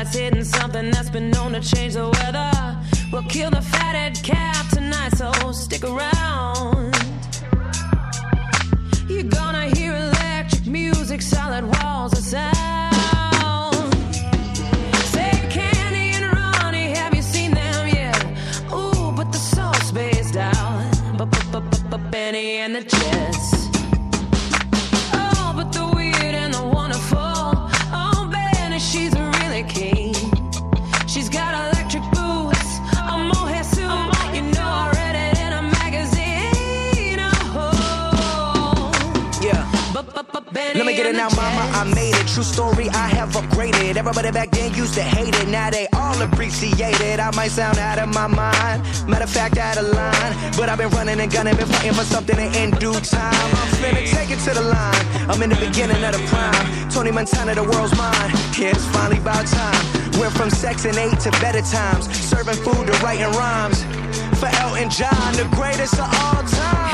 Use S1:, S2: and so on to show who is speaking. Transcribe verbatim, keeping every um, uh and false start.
S1: lights hitting something that's been known to change the weather. We'll kill the fatted calf tonight, so stick around. You're gonna hear electric music, solid walls of sound. Say Candy and Ronnie, have you seen them yet? Ooh, but the soul spaced out. Benny and the Jets. Oh, but the weird and the wonderful. Oh, Benny, she's really keen. She's got electric boots, a mohair suit. You know I read it in a magazine. Oh, yeah. Benny
S2: Let me get it now, mama, I made it. True story, I have upgraded. Everybody back then used to hate it. Now they all appreciate it. I might sound out of my mind, matter of fact, out of line, but I've been running and gunning, been fighting for something in due time. I'm finna take it to the line. I'm in the beginning of the prime. Tony Montana, the world's mine. Yeah, it's finally about time. Went from Section eight to better times, serving food to writing rhymes. For Elton John, the greatest of all time.